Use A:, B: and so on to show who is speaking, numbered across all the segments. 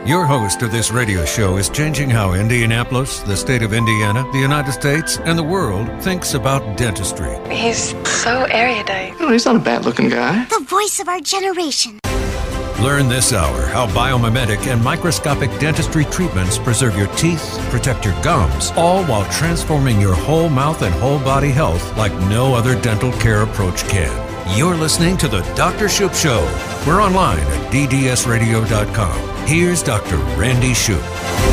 A: Your host of this radio show is changing how Indianapolis, the state of Indiana, the United States, and the world thinks about dentistry.
B: He's so erudite.
C: He's not a bad-looking guy.
D: The voice of our generation.
A: Learn this hour how biomimetic and microscopic dentistry treatments preserve your teeth, protect your gums, all while transforming your whole mouth and whole body health like no other dental care approach can. You're listening to The Dr. Shoop Show. We're online at ddsradio.com. Here's Dr. Randy Shoop.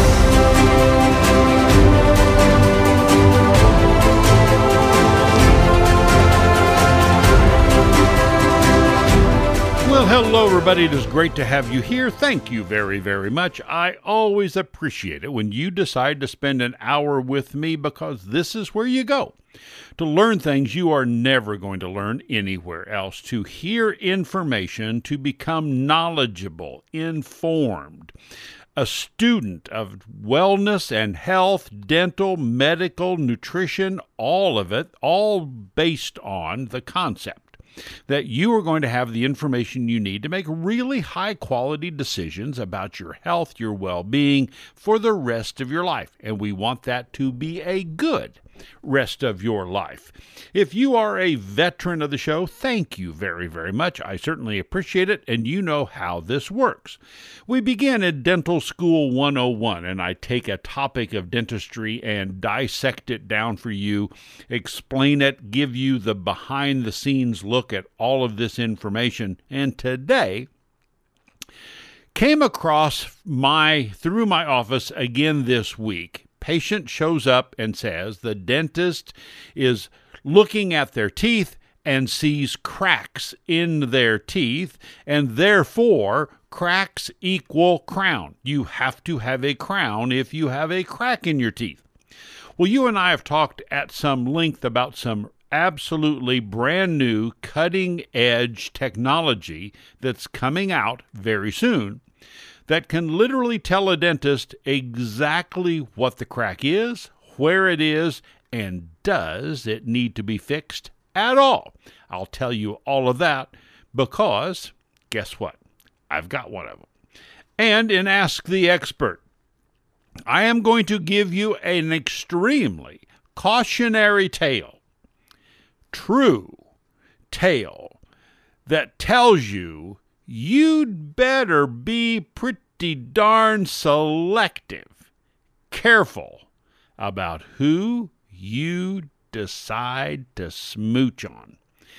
E: Well, hello, everybody. It is great to have you here. Thank you very, very much. I always appreciate it when you decide to spend an hour with me, because this is where you go to learn things you are never going to learn anywhere else, to hear information, to become knowledgeable, informed, a student of wellness and health, dental, medical, nutrition, all of it, all based on the concept that you are going to have the information you need to make really high-quality decisions about your health, your well-being for the rest of your life. And we want that to be a good rest of your life. If you are a veteran of the show, thank you very, very much. I certainly appreciate it, and you know how this works. We begin at Dental School 101, and I take a topic of dentistry and dissect it down for you, explain it, give you the behind-the-scenes look at all of this information. And today, came across through my office again this week. Patient shows up and says the dentist is looking at their teeth and sees cracks in their teeth, and therefore cracks equal crown. You have to have a crown if you have a crack in your teeth. Well, you and I have talked at some length about some absolutely brand new cutting-edge technology that's coming out very soon that can literally tell a dentist exactly what the crack is, where it is, and does it need to be fixed at all. I'll tell you all of that because, guess what? I've got one of them. And in Ask the Expert, I am going to give you an extremely cautionary tale, true tale, that tells you you'd better be pretty darn selective, careful about who you decide to smooch on.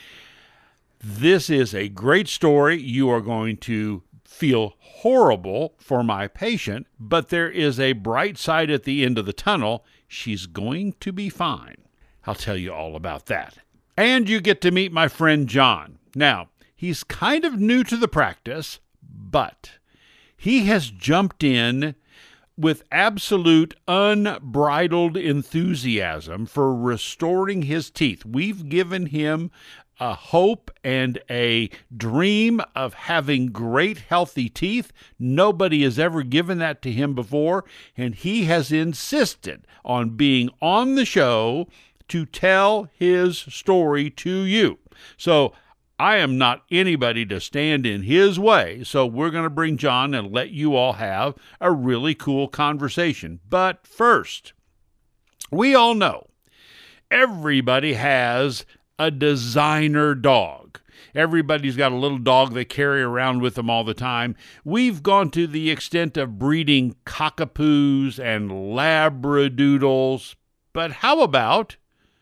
E: This is a great story. You are going to feel horrible for my patient, but there is a bright side at the end of the tunnel. She's going to be fine. I'll tell you all about that. And you get to meet my friend John. Now, he's kind of new to the practice, but he has jumped in with absolute unbridled enthusiasm for restoring his teeth. We've given him a hope and a dream of having great, healthy teeth. Nobody has ever given that to him before, and he has insisted on being on the show to tell his story to you. So I am not anybody to stand in his way, so we're going to bring John and let you all have a really cool conversation. But first, we all know everybody has a designer dog. Everybody's got a little dog they carry around with them all the time. We've gone to the extent of breeding cockapoos and labradoodles, but how about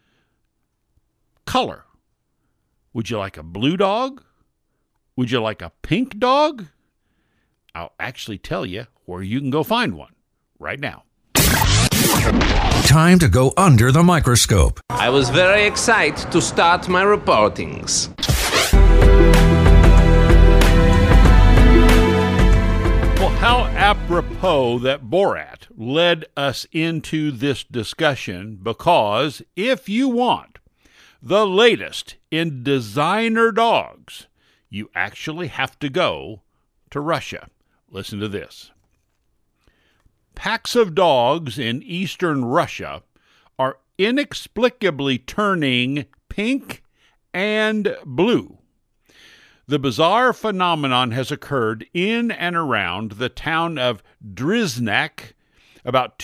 E: color? Would you like a blue dog? Would you like a pink dog? I'll actually tell you where you can go find one right now.
A: Time to go under the microscope.
F: I was very excited to start my reportings.
E: Well, how apropos that Borat led us into this discussion, because if you want the latest in designer dogs, you actually have to go to Russia. Listen to this. Packs of dogs in eastern Russia are inexplicably turning pink and blue. The bizarre phenomenon has occurred in and around the town of Driznak, about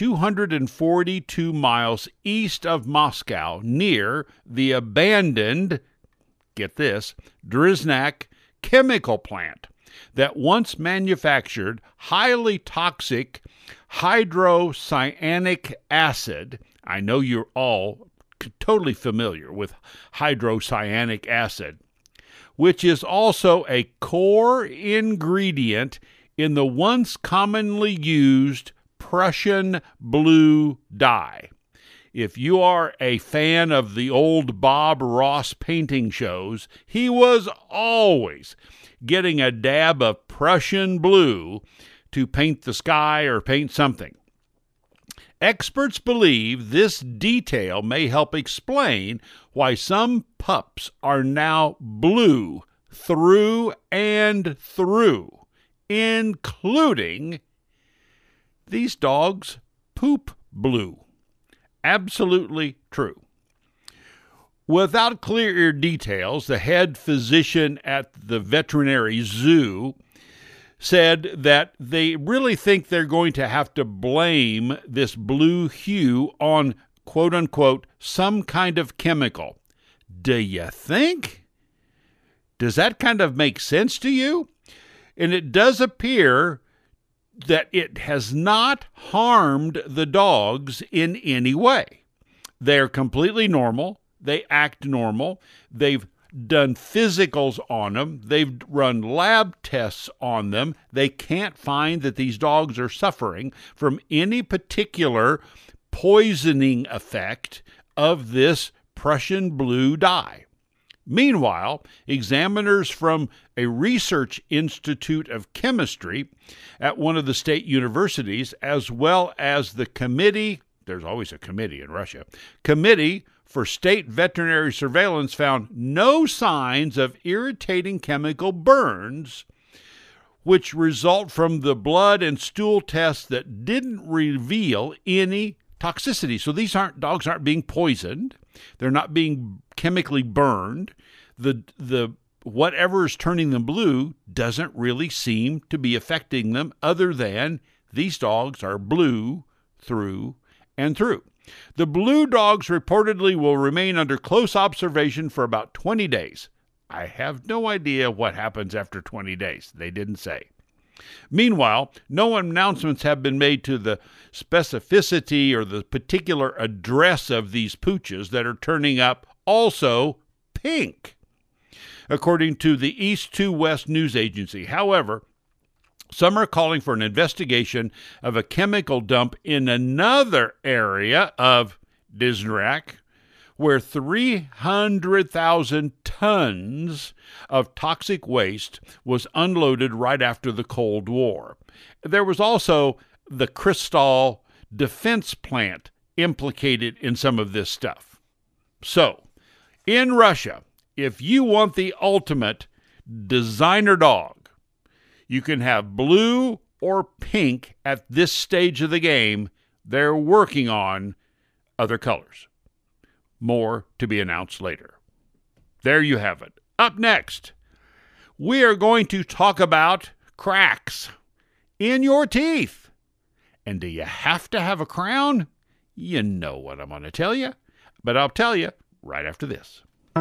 E: 242 miles east of Moscow, near the abandoned, get this, Driznak chemical plant that once manufactured highly toxic hydrocyanic acid. I know you're all totally familiar with hydrocyanic acid, which is also a core ingredient in the once commonly used Prussian blue dye. If you are a fan of the old Bob Ross painting shows, he was always getting a dab of Prussian blue to paint the sky or paint something. Experts believe this detail may help explain why some pups are now blue through and through, including these dogs poop blue. Absolutely true. Without clear details, the head physician at the veterinary zoo said that they really think they're going to have to blame this blue hue on, quote-unquote, some kind of chemical. Do you think? Does that kind of make sense to you? And it does appear that it has not harmed the dogs in any way. They're completely normal. They act normal. They've done physicals on them. They've run lab tests on them. They can't find that these dogs are suffering from any particular poisoning effect of this Prussian blue dye. Meanwhile, examiners from a research institute of chemistry at one of the state universities, as well as the committee, there's always a committee in Russia, Committee for State Veterinary Surveillance, found no signs of irritating chemical burns, which result from the blood and stool tests that didn't reveal any toxicity. So these dogs aren't being poisoned. They're not being chemically burned. The whatever is turning them blue doesn't really seem to be affecting them, other than these dogs are blue through and through. The blue dogs reportedly will remain under close observation for about 20 days. I have no idea what happens after 20 days. They didn't say. Meanwhile, no announcements have been made to the specificity or the particular address of these pooches that are turning up also pink, according to the East to West news agency. However, some are calling for an investigation of a chemical dump in another area of Driznak, where 300,000 tons of toxic waste was unloaded right after the Cold War. There was also the Kristall defense plant implicated in some of this stuff. So, in Russia, if you want the ultimate designer dog, you can have blue or pink at this stage of the game. They're working on other colors. More to be announced later. There you have it. Up next, we are going to talk about cracks in your teeth. And do you have to have a crown? You know what I'm going to tell you. But I'll tell you right after this.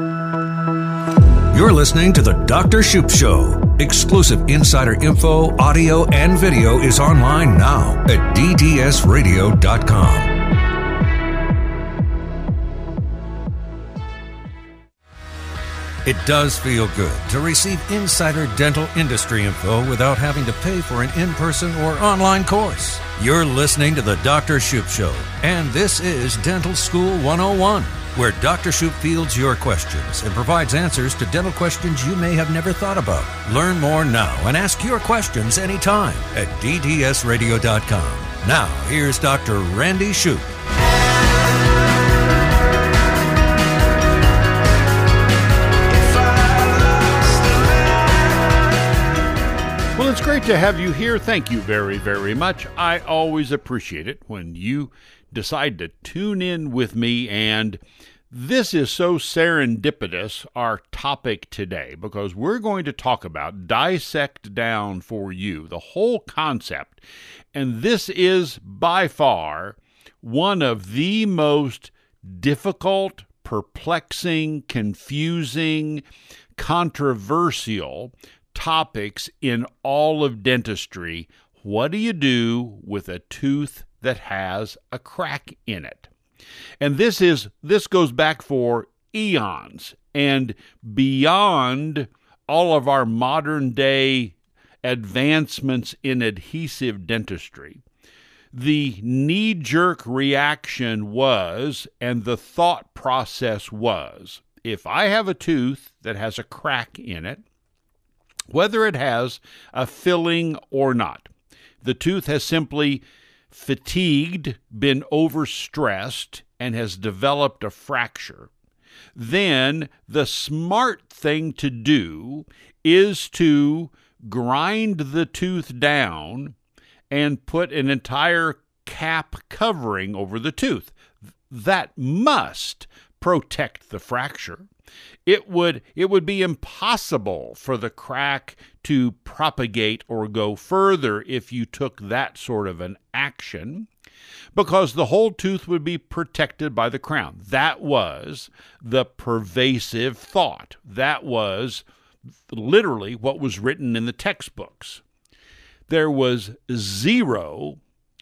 A: You're listening to The Dr. Shoop Show. Exclusive insider info, audio, and video is online now at ddsradio.com. It does feel good to receive insider dental industry info without having to pay for an in-person or online course. You're listening to The Dr. Shoop Show, and this is Dental School 101, where Dr. Shoop fields your questions and provides answers to dental questions you may have never thought about. Learn more now and ask your questions anytime at ddsradio.com. Now, here's Dr. Randy Shoop.
E: Well, it's great to have you here. Thank you very, very much. I always appreciate it when you decide to tune in with me, and This is so serendipitous, our topic today, because we're going to talk about, dissect down for you the whole concept. And this is by far one of the most difficult, perplexing, confusing, controversial topics in all of dentistry. What do you do with a tooth that has a crack in it? And this goes back for eons and beyond all of our modern day advancements in adhesive dentistry. The knee-jerk reaction was, and the thought process was, if I have a tooth that has a crack in it, whether it has a filling or not, the tooth has simply fatigued, been overstressed, and has developed a fracture, then the smart thing to do is to grind the tooth down and put an entire cap covering over the tooth. That must protect the fracture. It would be impossible for the crack to propagate or go further if you took that sort of an action, because the whole tooth would be protected by the crown. That was the pervasive thought. That was literally what was written in the textbooks. There was zero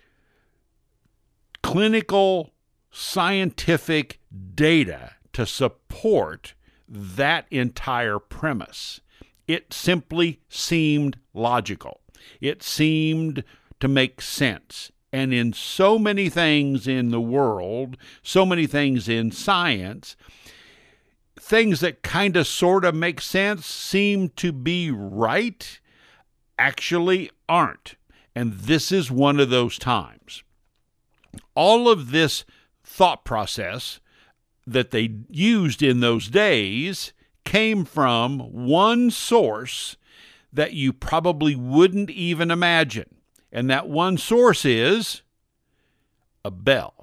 E: clinical scientific data to support that entire premise. It simply seemed logical. It seemed to make sense. And in so many things in the world, so many things in science, things that kind of sort of make sense, seem to be right, actually aren't. And this is one of those times. All of this thought process that they used in those days came from one source that you probably wouldn't even imagine. And that one source is a bell.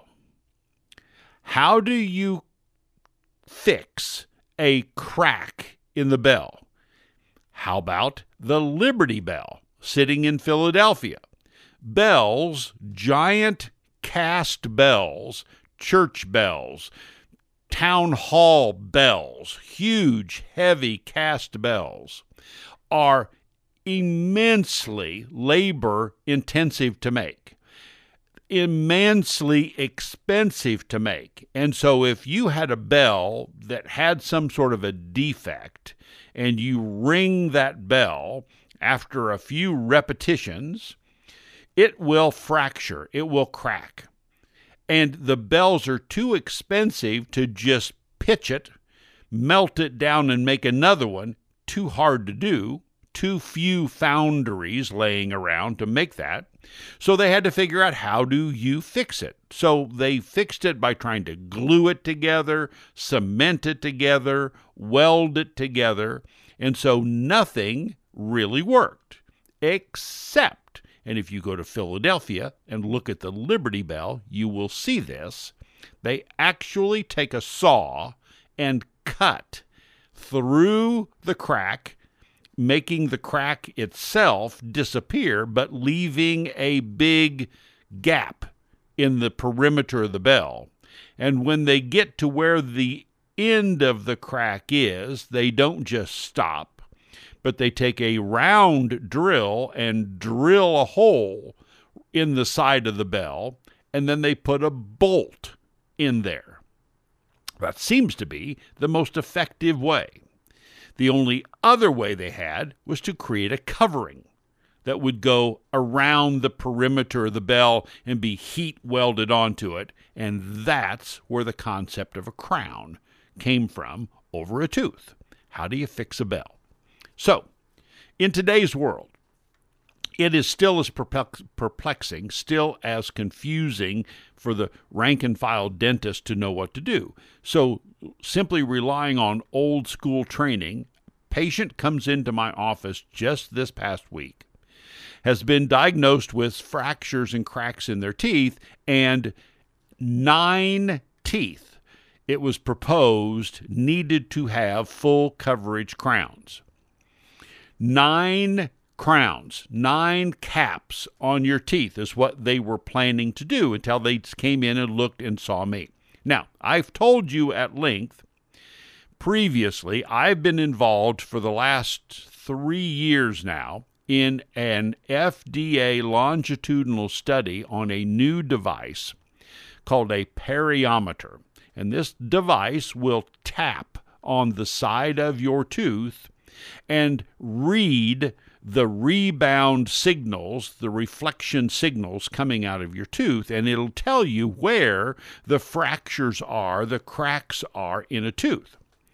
E: How do you fix a crack in the bell? How about the Liberty Bell sitting in Philadelphia? Bells, giant cast bells, church bells, town hall bells, huge, heavy cast bells, are immensely labor intensive to make, immensely expensive to make. And so if you had a bell that had some sort of a defect and you ring that bell after a few repetitions, it will fracture, it will crack. And the bells are too expensive to just pitch it, melt it down and make another one. Too hard to do. Too few foundries laying around to make that. So they had to figure out, how do you fix it? So they fixed it by trying to glue it together, cement it together, weld it together. And so nothing really worked, except, and if you go to Philadelphia and look at the Liberty Bell, you will see this. They actually take a saw and cut through the crack, making the crack itself disappear, but leaving a big gap in the perimeter of the bell. And when they get to where the end of the crack is, they don't just stop, but they take a round drill and drill a hole in the side of the bell, and then they put a bolt in there. That seems to be the most effective way. The only other way they had was to create a covering that would go around the perimeter of the bell and be heat welded onto it, and that's where the concept of a crown came from over a tooth. How do you fix a bell? So, in today's world, it is still as perplexing, still as confusing for the rank-and-file dentist to know what to do. So simply relying on old-school training, patient comes into my office just this past week, has been diagnosed with fractures and cracks in their teeth, and 9 teeth it was proposed needed to have full coverage crowns. 9 crowns, 9 caps on your teeth is what they were planning to do until they came in and looked and saw me. Now, I've told you at length previously, I've been involved for the last 3 years now in an FDA longitudinal study on a new device called a periometer. And this device will tap on the side of your tooth and read the rebound signals, the reflection signals coming out of your tooth, and it'll tell you where the fractures are, the cracks are in a tooth.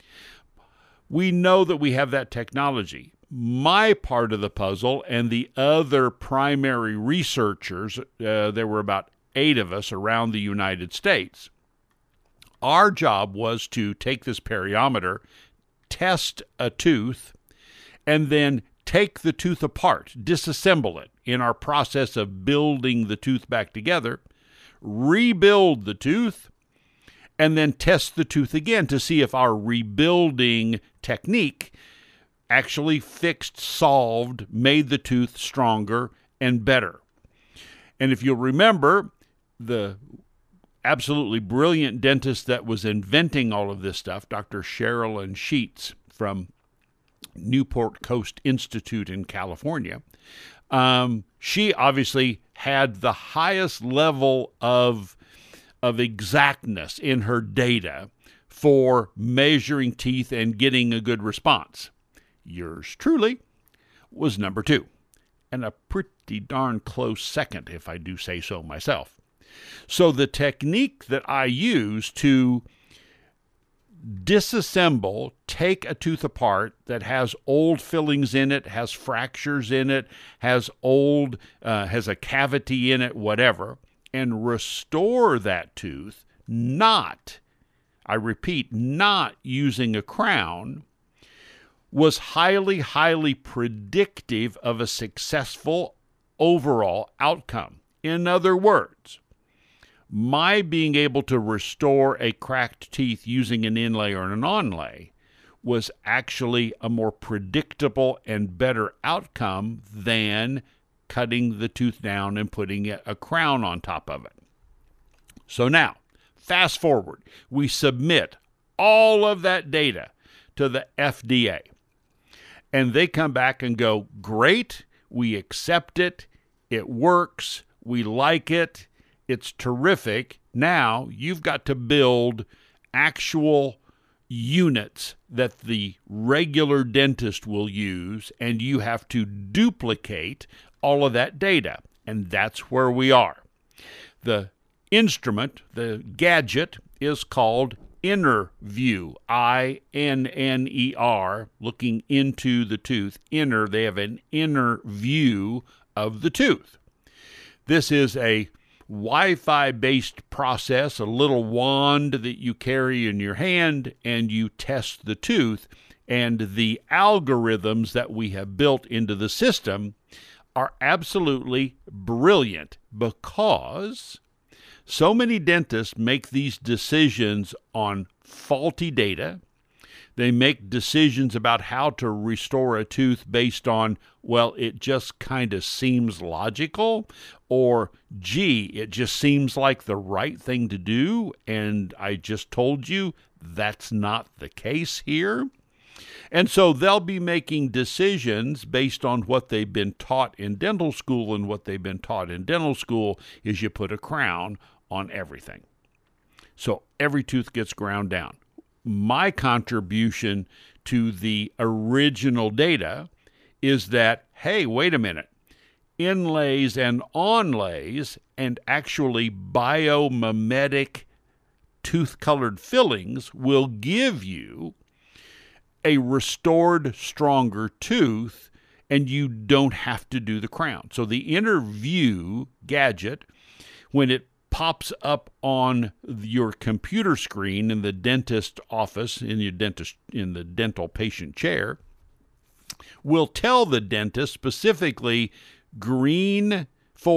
E: We know that we have that technology. My part of the puzzle and the other primary researchers, there were about 8 of us around the United States, our job was to take this periometer, test a tooth, and then take the tooth apart, disassemble it in our process of building the tooth back together, rebuild the tooth, and then test the tooth again to see if our rebuilding technique actually fixed, solved, made the tooth stronger and better. And if you'll remember, the absolutely brilliant dentist that was inventing all of this stuff, Dr. Sherilyn Sheets from Newport Coast Institute in California, she obviously had the highest level of exactness in her data for measuring teeth and getting a good response. Yours truly was number 2, and a pretty darn close second, if I do say so myself. So the technique that I use to disassemble, take a tooth apart that has old fillings in it, has fractures in it, has a cavity in it, whatever, and restore that tooth, I repeat, not using a crown, was highly, highly predictive of a successful overall outcome. In other words, my being able to restore a cracked teeth using an inlay or an onlay was actually a more predictable and better outcome than cutting the tooth down and putting a crown on top of it. So now, fast forward, we submit all of that data to the FDA, and they come back and go, great, we accept it, it works, we like it, it's terrific. Now you've got to build actual units that the regular dentist will use, and you have to duplicate all of that data. And that's where we are. The instrument, the gadget, is called InnerView, INNER, looking into the tooth. Inner, they have an inner view of the tooth. This is a Wi-Fi based process, a little wand that you carry in your hand, and you test the tooth. And the algorithms that we have built into the system are absolutely brilliant, because so many dentists make these decisions on faulty data. They make decisions about how to restore a tooth based on, well, it just kind of seems logical, or, gee, it just seems like the right thing to do, and I just told you that's not the case here. And so they'll be making decisions based on what they've been taught in dental school, and what they've been taught in dental school is you put a crown on everything. So every tooth gets ground down. My contribution to the original data is that, hey, wait a minute, inlays and onlays and actually biomimetic tooth-colored fillings will give you a restored, stronger tooth, and you don't have to do the crown. So the InnerView gadget, when it pops up on your computer screen in the dentist office, in the dental patient chair, will tell the dentist specifically green for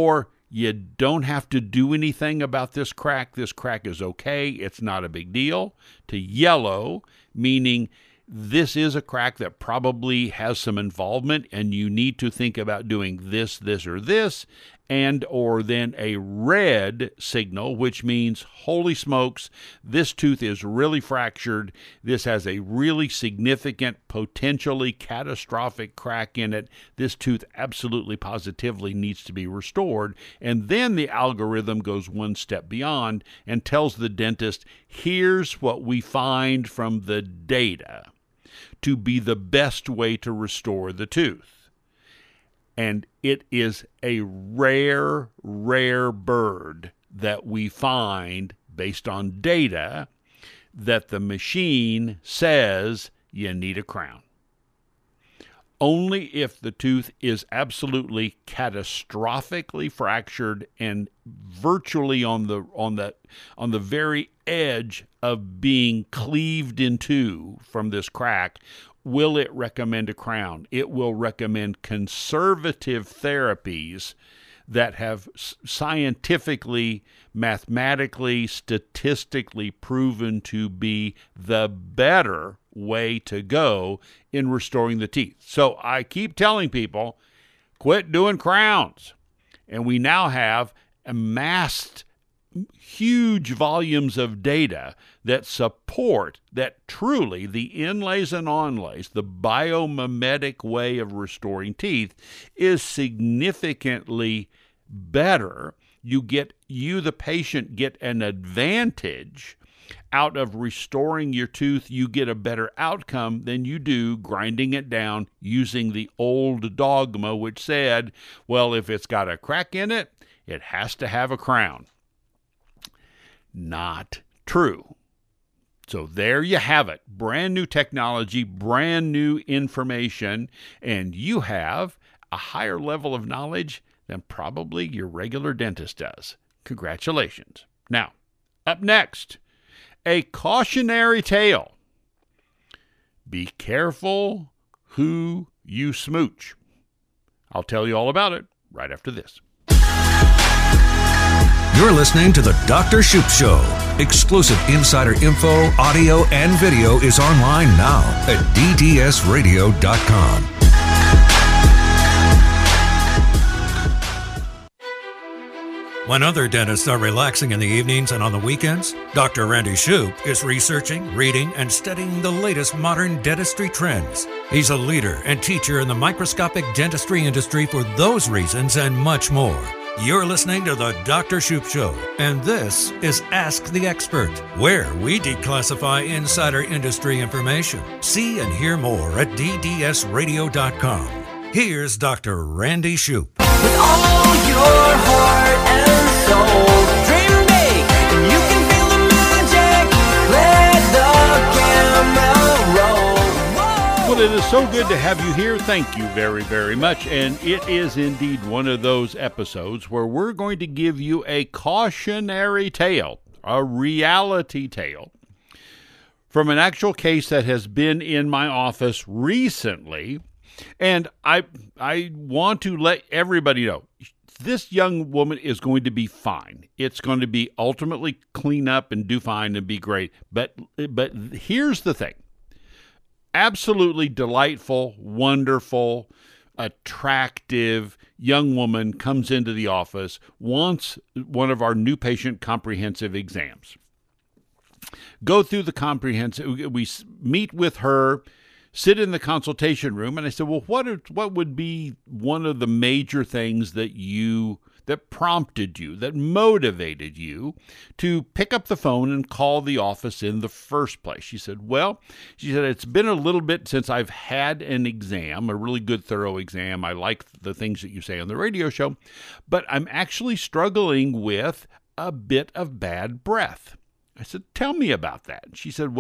E: You don't have to do anything about this crack. This crack is okay. It's not a big deal. To yellow, meaning this is a crack that probably has some involvement and you need to think about doing this, this, or this, and or then a red signal, which means, holy smokes, this tooth is really fractured. This has a really significant, potentially catastrophic crack in it. This tooth absolutely positively needs to be restored. And then the algorithm goes one step beyond and tells the dentist, here's what we find from the data to be the best way to restore the tooth. And it is a rare, rare bird that we find, based on data, that the machine says you need a crown. Only if the tooth is absolutely catastrophically fractured and virtually on the very edge of being cleaved in two from this crack will it recommend a crown. It will recommend conservative therapies that have scientifically, mathematically, statistically proven to be the better way to go in restoring the teeth. So I keep telling people, quit doing crowns. And we now have amassed huge volumes of data that support that truly the inlays and onlays, the biomimetic way of restoring teeth, is significantly better. You, the patient, get an advantage out of restoring your tooth. You get a better outcome than you do grinding it down using the old dogma, which said, well, if it's got a crack in it, it has to have a crown. Not true. So there you have it. Brand new technology, brand new information, and you have a higher level of knowledge than probably your regular dentist does. Congratulations. Now, up next, a cautionary tale. Be careful who you smooch. I'll tell you all about it right after this.
A: You're listening to The Dr. Shoop Show. Exclusive insider info, audio, and video is online now at ddsradio.com. When other dentists are relaxing in the evenings and on the weekends, Dr. Randy Shoop is researching, reading, and studying the latest modern dentistry trends. He's a leader and teacher in the microscopic dentistry industry for those reasons and much more. You're listening to The Dr. Shoop Show, and this is Ask the Expert, where we declassify insider industry information. See and hear more at ddsradio.com. Here's Dr. Randy Shoop.
C: With all your heart and soul, dream big, and you can feel the magic. Let the camera roll. Whoa.
E: Well, it is so good to have you here. Thank you very, very much. And it is indeed one of those episodes where we're going to give you a cautionary tale, a reality tale, from an actual case that has been in my office recently. And I want to let everybody know, this young woman is going to be fine. It's going to be ultimately clean up and do fine and be great. But here's the thing. Absolutely delightful, wonderful, attractive young woman comes into the office, wants one of our new patient comprehensive exams. Go through the comprehensive, we meet with her, sit in the consultation room, and I said, well, what would be one of the major things that prompted you, that motivated you to pick up the phone and call the office in the first place? She said, it's been a little bit since I've had an exam, a really good, thorough exam. I like the things that you say on the radio show, but I'm actually struggling with a bit of bad breath. I said, tell me about that. And she said,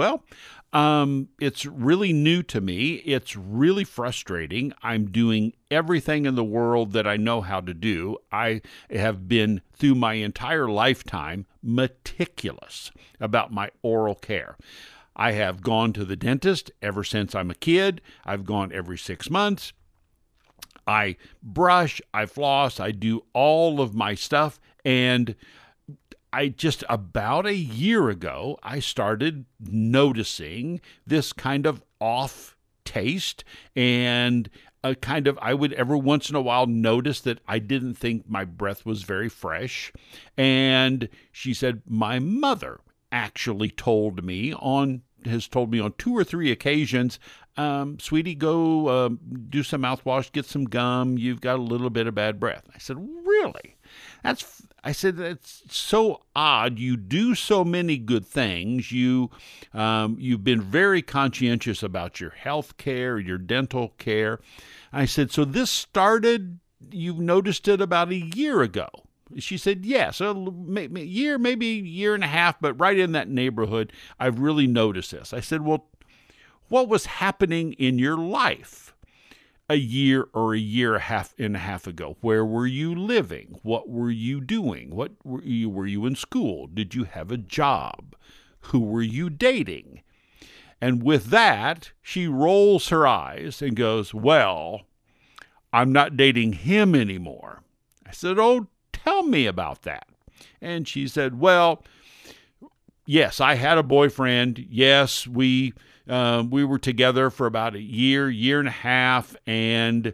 E: it's really new to me. It's really frustrating. I'm doing everything in the world that I know how to do. I have been, through my entire lifetime, meticulous about my oral care. I have gone to the dentist ever since I'm a kid. I've gone every 6 months. I brush, I floss, I do all of my stuff, and I just about a year ago, I started noticing this kind of off taste, and a kind of, I would every once in a while notice that I didn't think my breath was very fresh. And she said, my mother actually has told me on 2 or 3 occasions, sweetie, go do some mouthwash, get some gum. You've got a little bit of bad breath. I said, really? I said, that's so odd. You do so many good things. You've been very conscientious about your health care, your dental care. I said, so this started, you've noticed it about a year ago. She said, yes, maybe a year and a half, but right in that neighborhood, I've really noticed this. I said, well, what was happening in your life a year or a year and a half ago? Where were you living? What were you doing? Were you in school? Did you have a job? Who were you dating? And with that, she rolls her eyes and goes, well, I'm not dating him anymore. I said, oh, tell me about that. And she said, well, yes, I had a boyfriend. Yes, we were together for about a year and a half, and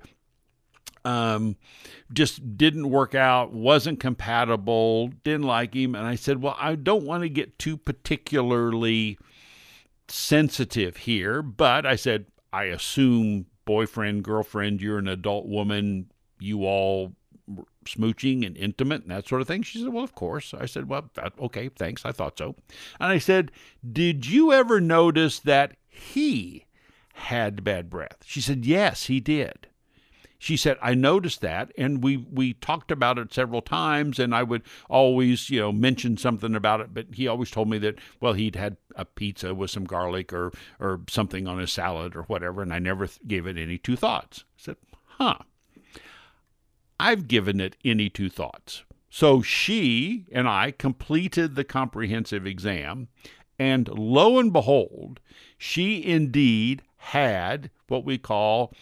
E: just didn't work out, wasn't compatible, didn't like him. And I said, well, I don't want to get too particularly sensitive here, but I said, I assume boyfriend, girlfriend, you're an adult woman, you all smooching and intimate and that sort of thing. She said, well, of course. I said, well, okay, thanks. I thought so. And I said, did you ever notice that he had bad breath? She said, yes, he did. She said, I noticed that, and we talked about it several times, and I would always, mention something about it, but he always told me that, well, he'd had a pizza with some garlic or something on his salad or whatever, and I never gave it any 2 thoughts. I said, I've given it any 2 thoughts. So she and I completed the comprehensive exam, and lo and behold, she indeed had what we call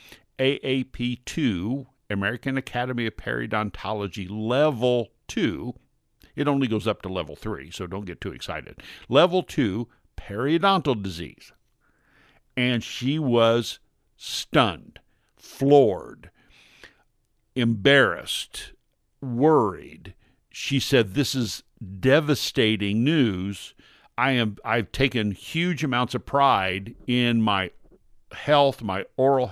E: AAP2, American Academy of Periodontology, level 2. It only goes up to level 3, so don't get too excited. Level 2, periodontal disease. And she was stunned, floored, embarrassed, worried. She said, this is devastating news. I've taken huge amounts of pride in my health, my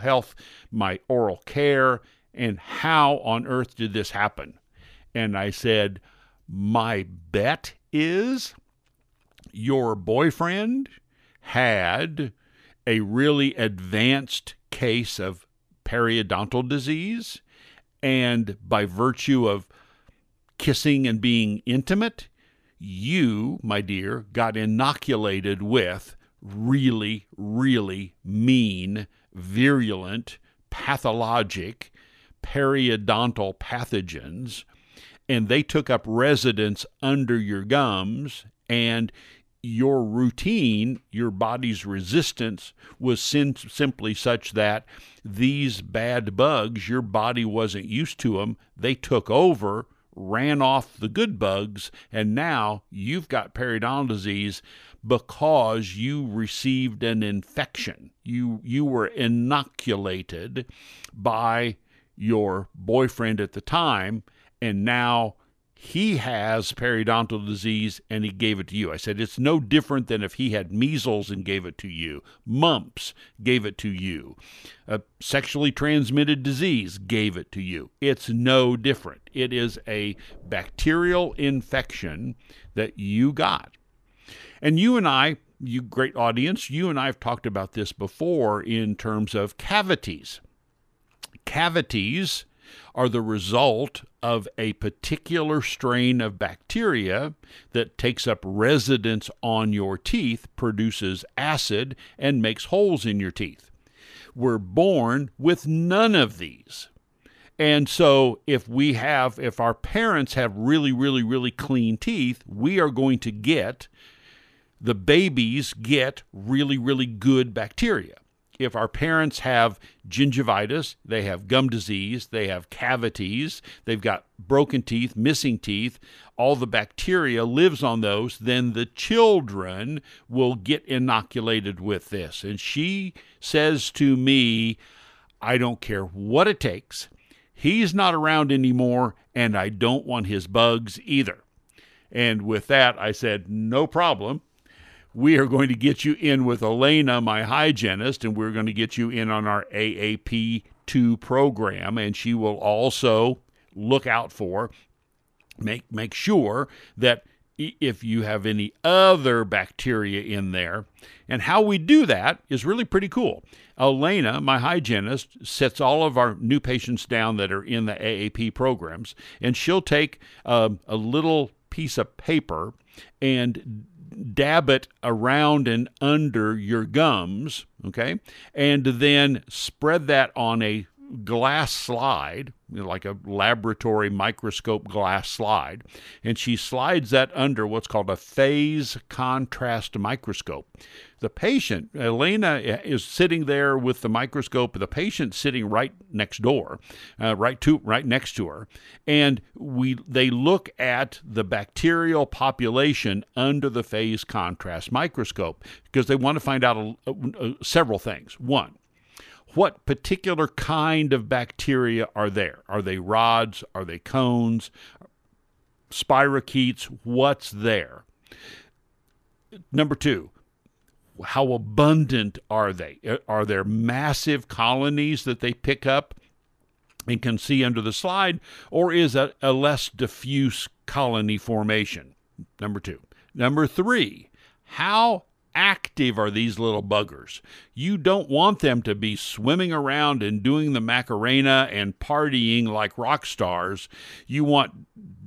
E: oral care, and how on earth did this happen? And I said, my bet is your boyfriend had a really advanced case of periodontal disease, and by virtue of kissing and being intimate, you, my dear, got inoculated with really, really mean, virulent, pathologic periodontal pathogens, and they took up residence under your gums, and your routine, your body's resistance was simply such that these bad bugs, your body wasn't used to them, they took over, ran off the good bugs, and now you've got periodontal disease because you received an infection. You were inoculated by your boyfriend at the time, and now he has periodontal disease and he gave it to you. I said, it's no different than if he had measles and gave it to you, mumps gave it to you, a sexually transmitted disease gave it to you. It's no different. It is a bacterial infection that you got. And you and I, you great audience, you and I have talked about this before in terms of cavities. Cavities are the result of a particular strain of bacteria that takes up residence on your teeth, produces acid, and makes holes in your teeth. We're born with none of these. And so if our parents have really, really, really clean teeth, the babies get really, really good bacteria. if our parents have gingivitis, they have gum disease, they have cavities, they've got broken teeth, missing teeth, all the bacteria lives on those, then the children will get inoculated with this. And she says to me, I don't care what it takes. He's not around anymore, and I don't want his bugs either. And with that, I said, no problem. We are going to get you in with Elena, my hygienist, and we're going to get you in on our AAP2 program, and she will also look out for, make sure that if you have any other bacteria in there. And how we do that is really pretty cool. Elena, my hygienist, sets all of our new patients down that are in the AAP programs, and she'll take a little piece of paper and dab it around and under your gums, okay? And then spread that on a glass slide, like a laboratory microscope glass slide, and she slides that under what's called a phase contrast microscope. The patient, Elena, is sitting there with the microscope, the patient sitting right next door, right next to her, and they look at the bacterial population under the phase contrast microscope because they want to find out several things. One, what particular kind of bacteria are there? Are they rods? Are they cones? Spirochetes? What's there? Number two, how abundant are they? Are there massive colonies that they pick up and can see under the slide, or is a less diffuse colony formation? Number two. Number three, how active are these little buggers? You don't want them to be swimming around and doing the Macarena and partying like rock stars. You want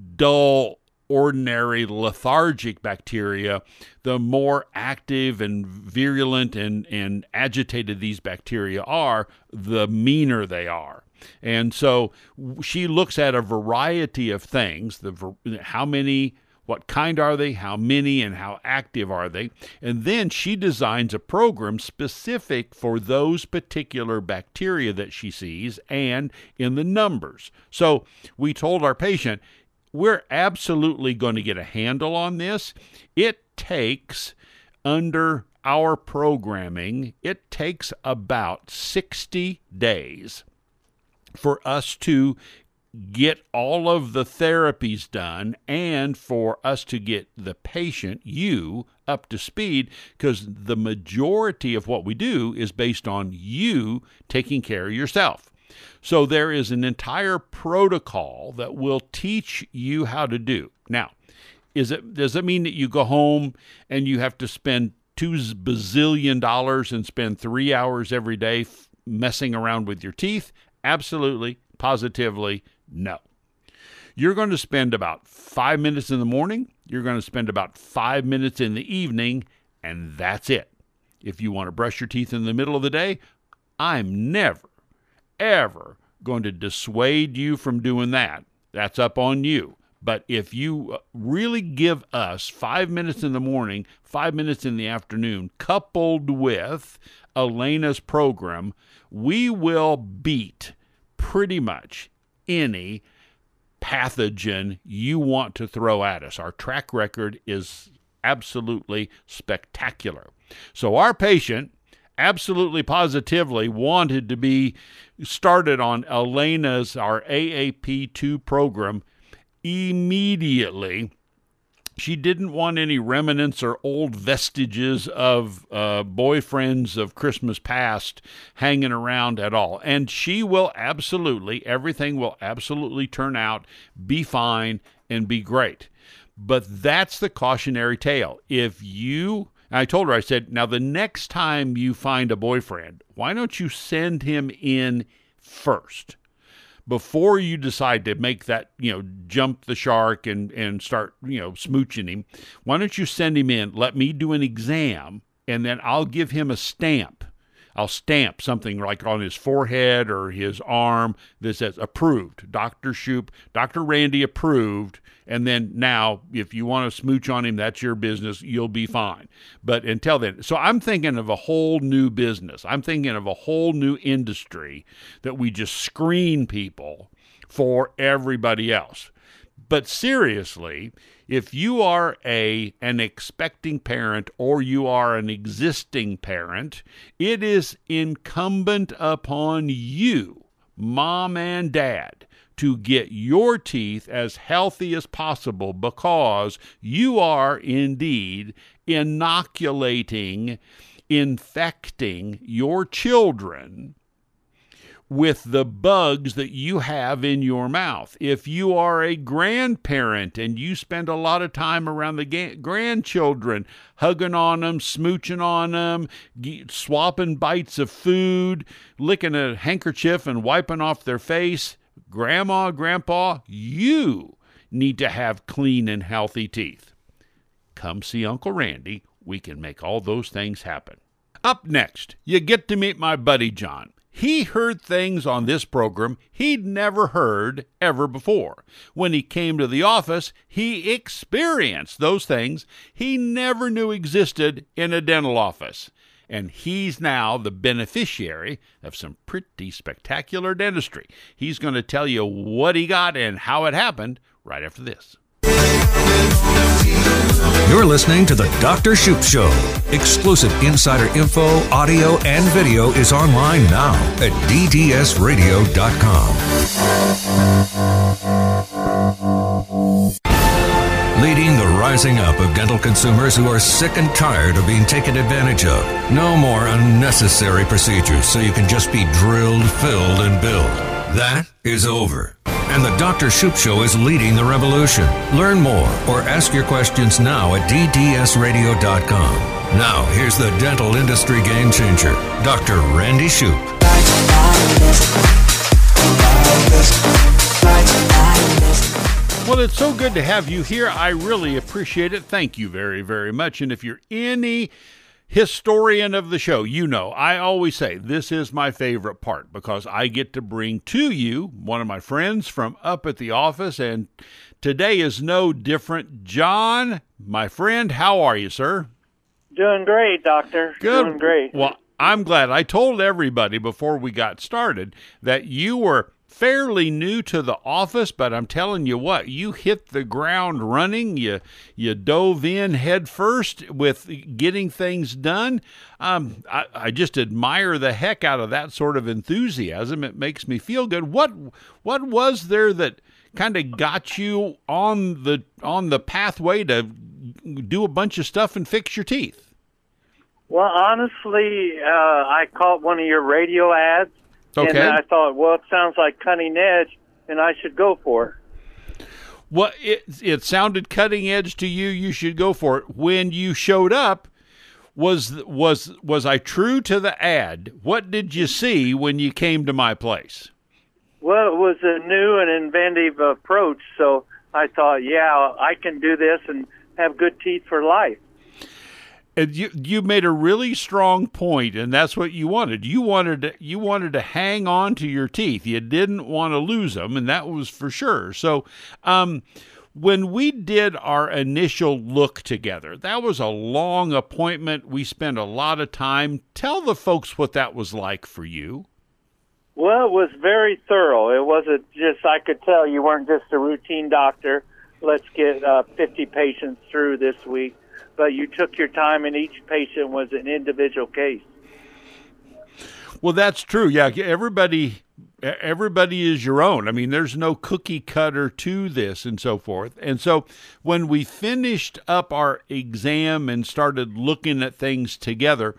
E: dull, ordinary, lethargic bacteria. The more active and virulent and agitated these bacteria are, the meaner they are. And so she looks at a variety of things, how many, what kind are they, how many, and how active are they? And then she designs a program specific for those particular bacteria that she sees and in the numbers. So we told our patient, we're absolutely going to get a handle on this. It takes, under our programming, it takes about 60 days for us to get all of the therapies done and for us to get the patient, you, up to speed, because the majority of what we do is based on you taking care of yourself. So there is an entire protocol that will teach you how to do. Now, does it mean that you go home and you have to spend $2 bazillion and spend 3 hours every day messing around with your teeth? Absolutely, positively, no. You're going to spend about 5 minutes in the morning. You're going to spend about 5 minutes in the evening, and that's it. If you want to brush your teeth in the middle of the day, I'm never, ever going to dissuade you from doing that. That's up on you. But if you really give us 5 minutes in the morning, 5 minutes in the afternoon, coupled with Elena's program, we will beat pretty much any pathogen you want to throw at us. Our track record is absolutely spectacular. So our patient absolutely positively wanted to be started on Elena's, our AAP2 program, immediately. She didn't want any remnants or old vestiges of boyfriends of Christmas past hanging around at all. And she will absolutely, everything will absolutely turn out, be fine, and be great. But that's the cautionary tale. I told her, I said, now the next time you find a boyfriend, why don't you send him in first? Before you decide to make that, jump the shark and start, smooching him, why don't you send him in, let me do an exam, and then I'll give him a stamp. I'll stamp something like on his forehead or his arm that says approved, Dr. Shoup, Dr. Randy approved. And then now, if you want to smooch on him, that's your business. You'll be fine. But until then, so I'm thinking of a whole new business. I'm thinking of a whole new industry that we just screen people for everybody else. But seriously, if you are an expecting parent or you are an existing parent, it is incumbent upon you, mom and dad, to get your teeth as healthy as possible, because you are indeed inoculating, infecting your children with the bugs that you have in your mouth. If you are a grandparent and you spend a lot of time around the grandchildren, hugging on them, smooching on them, swapping bites of food, licking a handkerchief and wiping off their face, Grandma, Grandpa, you need to have clean and healthy teeth. Come see Uncle Randy. We can make all those things happen. Up next, you get to meet my buddy John. He heard things on this program he'd never heard ever before. When he came to the office, he experienced those things he never knew existed in a dental office. And he's now the beneficiary of some pretty spectacular dentistry. He's going to tell you what he got and how it happened right after this.
A: You're listening to The Dr. Shoup Show. Exclusive insider info, audio, and video is online now at ddsradio.com. Leading the rising up of dental consumers who are sick and tired of being taken advantage of. No more unnecessary procedures so you can just be drilled, filled, and billed. That is over. And the Dr. Shoup Show is leading the revolution. Learn more or ask your questions now at ddsradio.com. Now, here's the dental industry game changer, Dr. Randy Shoup.
E: Well, it's so good to have you here. I really appreciate it. Thank you very, very much. And if you're any historian of the show, you know, I always say this is my favorite part because I get to bring to you one of my friends from up at the office, and today is no different. John, my friend, how are you, sir?
G: Doing great, Doctor.
E: Good.
G: Doing great.
E: Well, I'm glad. I told everybody before we got started that you were fairly new to the office, but I'm telling you what, you hit the ground running. You dove in head first with getting things done. I just admire the heck out of that sort of enthusiasm. It makes me feel good. What was there that kind of got you on the pathway to do a bunch of stuff and fix your teeth?
G: Well, honestly, I caught one of your radio ads.
E: Okay.
G: And I thought, well, it sounds like cutting edge, and I should go for it.
E: Well, it sounded cutting edge to you. You should go for it. When you showed up, was I true to the ad? What did you see when you came to my place?
G: Well, it was a new and inventive approach, so I thought, yeah, I can do this and have good teeth for life.
E: And you made a really strong point, and that's what you wanted. You wanted to hang on to your teeth. You didn't want to lose them, and that was for sure. So, when we did our initial look together, that was a long appointment. We spent a lot of time. Tell the folks what that was like for you.
G: Well, it was very thorough. It wasn't just, I could tell you weren't just a routine doctor. Let's get 50 patients through this week. But you took your time, and each patient was an individual case.
E: Well, that's true. Yeah, everybody is your own. I mean, there's no cookie cutter to this and so forth. And so when we finished up our exam and started looking at things together,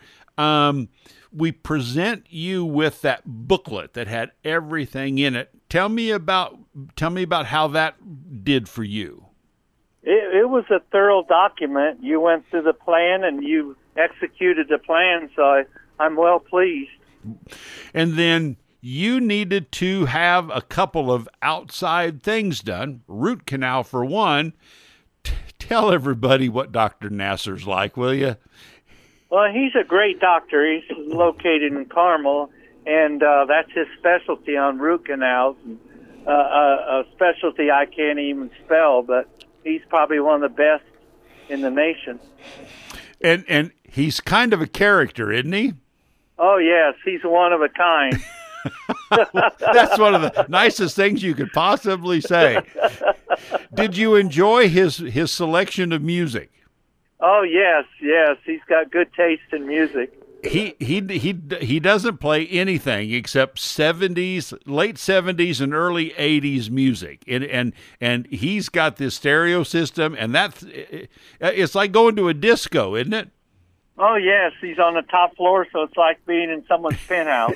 E: we present you with that booklet that had everything in it. Tell me about how that did for you.
G: It was a thorough document. You went through the plan and you executed the plan, so I'm well pleased.
E: And then you needed to have a couple of outside things done, root canal for one. Tell everybody what Dr. Nasser's like, will you?
G: Well, he's a great doctor. He's located in Carmel, and that's his specialty on root canals. A specialty I can't even spell, but he's probably one of the best in the nation.
E: And he's kind of a character, isn't he?
G: Oh, yes, he's one of a kind.
E: That's one of the nicest things you could possibly say. Did you enjoy his selection of music?
G: Oh, yes. He's got good taste in music.
E: He doesn't play anything except late 70s and early 80s music. And he's got this stereo system, and it's like going to a disco, isn't it?
G: Oh, yes. He's on the top floor, so it's like being in someone's penthouse.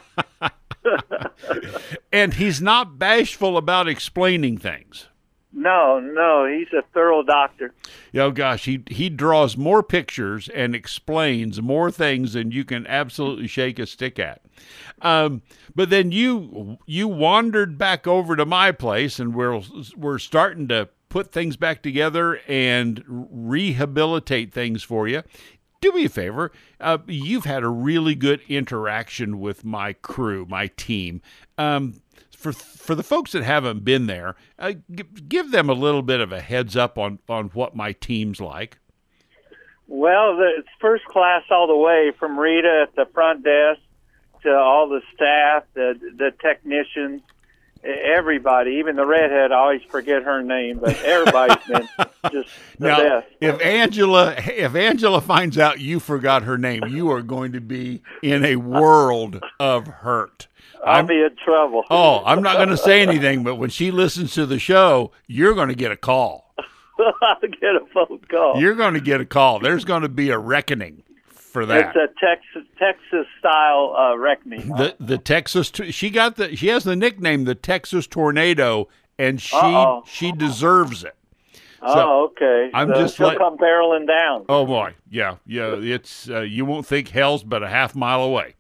E: And he's not bashful about explaining things.
G: No, he's a thorough doctor.
E: Oh, gosh, he draws more pictures and explains more things than you can absolutely shake a stick at. But then you wandered back over to my place, and we're starting to put things back together and rehabilitate things for you. Do me a favor. You've had a really good interaction with my crew, my team. For the folks that haven't been there, give them a little bit of a heads up on what my team's like.
G: Well, it's first class all the way, from Rita at the front desk to all the staff, the technicians, everybody, even the redhead. I always forget her name, but everybody's been just the best.
E: If Angela finds out you forgot her name, you are going to be in a world of hurt.
G: I'll be in trouble.
E: Oh, I'm not going to say anything, but when she listens to the show, you're going to get a call.
G: I'll get a phone call.
E: You're going to get a call. There's going to be a reckoning for that.
G: It's a Texas style reckoning.
E: The Texas. She has the nickname the Texas Tornado, and she deserves it.
G: So okay. She'll come barreling down.
E: Oh boy, yeah. It's you won't think hell's but a half mile away.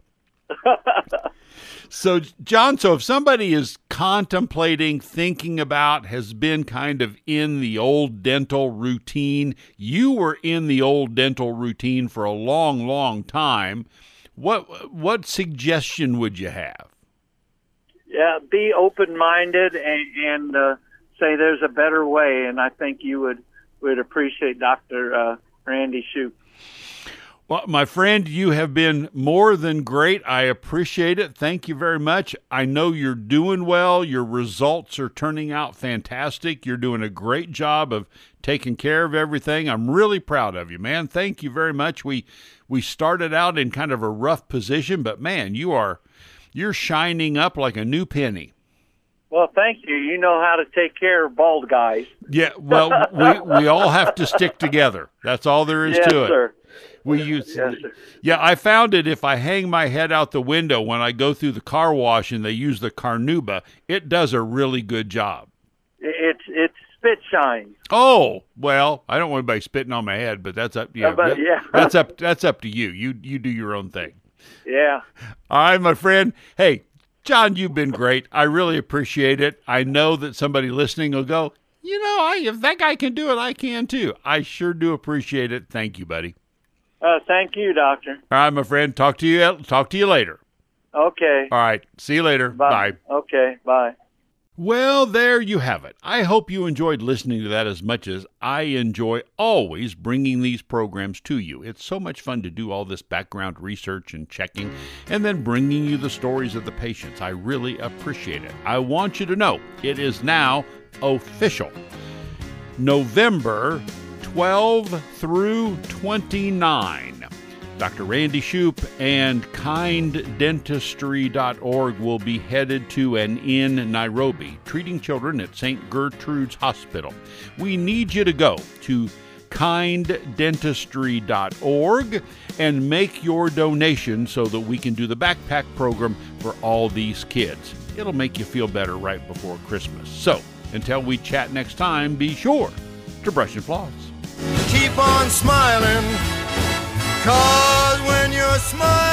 E: So, John, if somebody is contemplating, thinking about, has been kind of in the old dental routine, you were in the old dental routine for a long, long time. What suggestion would you have?
G: Yeah, be open-minded and say there's a better way, and I think you would appreciate Dr. Randy Shoup.
E: Well, my friend, you have been more than great. I appreciate it. Thank you very much. I know you're doing well. Your results are turning out fantastic. You're doing a great job of taking care of everything. I'm really proud of you, man. Thank you very much. We started out in kind of a rough position, but man, you're shining up like a new penny.
G: Well, thank you. You know how to take care of bald guys.
E: Yeah, well, we all have to stick together. That's all there is to it.
G: Sir.
E: I found it if I hang my head out the window when I go through the car wash and they use the Carnauba, it does a really good job.
G: It's spit shine.
E: Oh, well, I don't want anybody spitting on my head, but that's up. Yeah, that's up to you. You do your own thing.
G: Yeah.
E: All right, my friend. Hey, John, you've been great. I really appreciate it. I know that somebody listening will go, if that guy can do it, I can too. I sure do appreciate it. Thank you, buddy.
G: Thank you, Doctor.
E: All right, my friend. Talk to you later.
G: Okay.
E: All right. See you later. Bye.
G: Okay. Bye.
E: Well, there you have it. I hope you enjoyed listening to that as much as I enjoy always bringing these programs to you. It's so much fun to do all this background research and checking and then bringing you the stories of the patients. I really appreciate it. I want you to know it is now official. November 12 through 29. Dr. Randy Shoup and KindDentistry.org will be headed to and in Nairobi, treating children at St. Gertrude's Hospital. We need you to go to KindDentistry.org and make your donation so that we can do the backpack program for all these kids. It'll make you feel better right before Christmas. So, until we chat next time, be sure to brush and floss.
C: Keep on smiling, 'cause when you're smiling